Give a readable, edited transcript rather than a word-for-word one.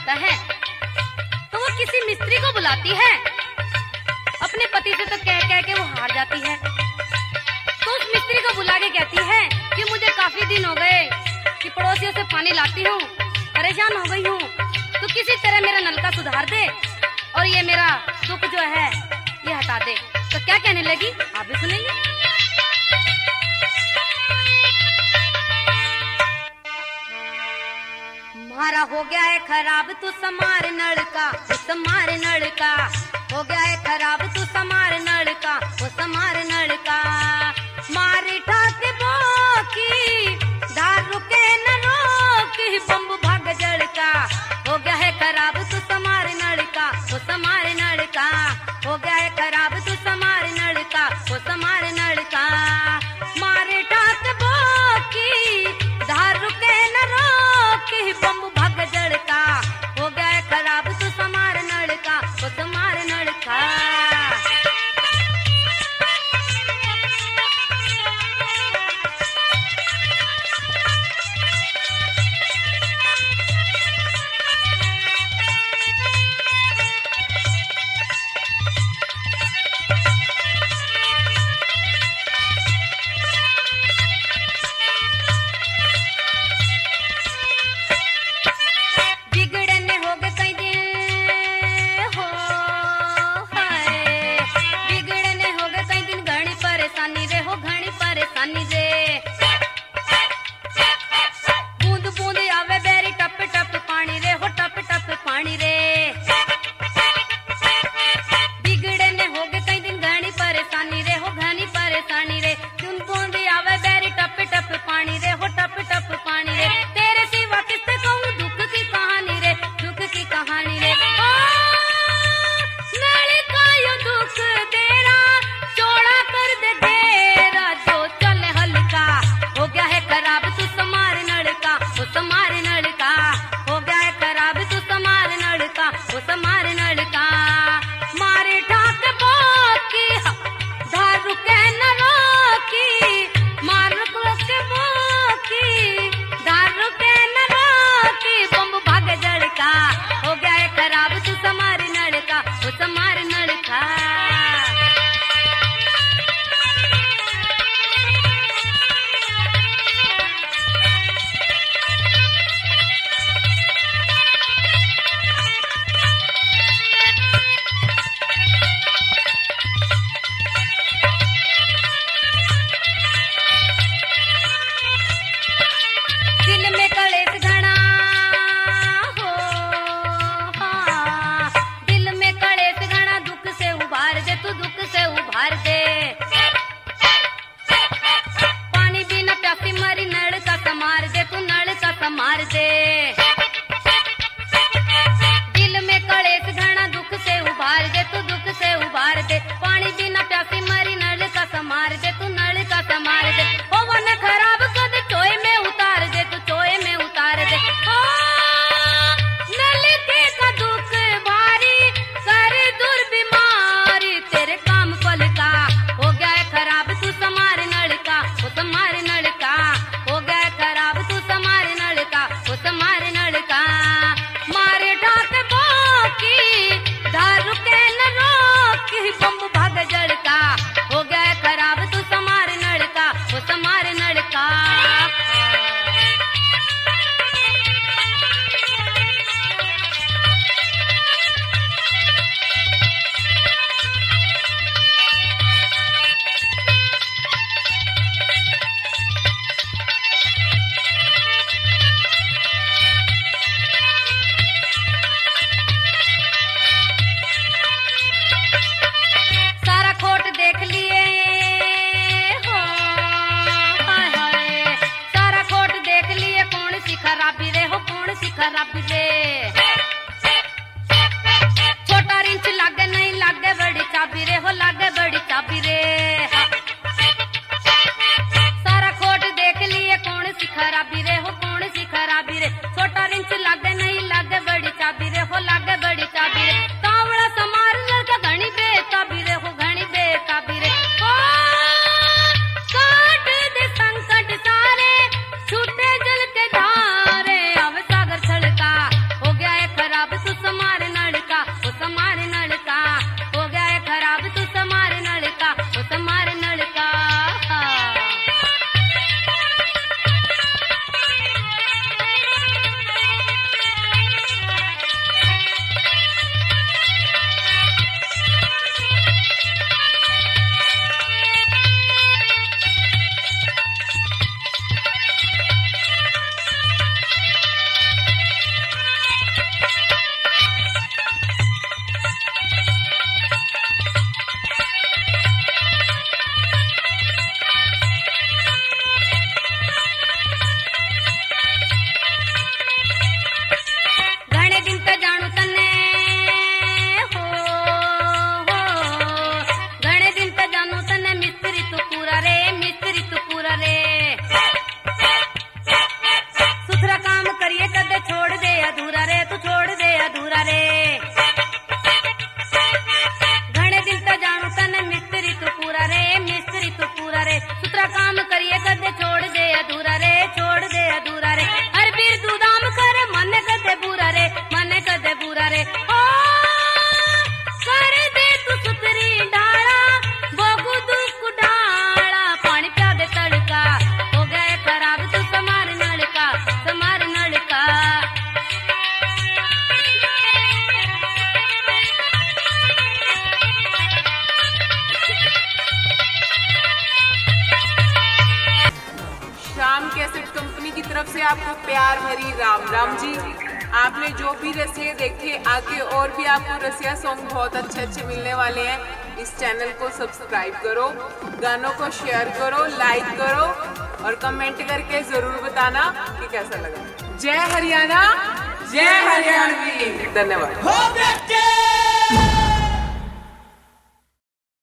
जाता है तो वो किसी मिस्त्री को बुलाती है। अपने पति से तो कह कह के वो हार जाती है, तो उस मिस्त्री को बुला के कहती है कि मुझे काफी दिन हो गए कि पड़ोसियों से पानी लाती हूँ, परेशान हो गई हूँ, तो किसी तरह मेरा नलका सुधार दे और ये मेरा दुख जो है ये हटा दे। तो क्या कहने लगी आप भी सुनेंगे। मारा हो गया है खराब तू समार नलका, तू समार नलका, हो गया है खराब तू समार नलका, वो समार नलका। मार ठाके बोकी धार रुके न रोकी, बम्ब भाग जड़का, हो गया है खराब तू समार नलका, वो समार नलका, हो गया है खराब तू समार नलका, वो समार नलका। मारे ठाके बोकी धार रुके न रोकी, बम्ब भाग जड़का, हो गया है खराब तू समार नलका, वो समार नलका। मार दे दिल में कलेश घना दुख से उभार दे, तू दुख से उभार दे। पानी बिना प्यासी मरी नल का समार दे, तू नल का समार दे। ओ वन खराब कर दे चोए में उतार दे, तू चोए में उतार दे। ओ नल के का दुख भारी कर दूर बीमारी, तेरे काम फल का हो गया है खराब, तू समार नल का वो समार नल का, हो गया है खराब तू समार नल का वो समार नल का। मारे ढाक बोकी दारू के न रोकी, बम भाग जड़ का से आपको प्यार भरी राम राम जी। आपने जो भी रसिया देखे, आगे और भी आपको रसिया सॉन्ग बहुत अच्छे मिलने वाले हैं। इस चैनल को सब्सक्राइब करो, गानों को शेयर करो, लाइक करो और कमेंट करके जरूर बताना कि कैसा लगा। जय हरियाणा, जय हरियाणवी। धन्यवाद।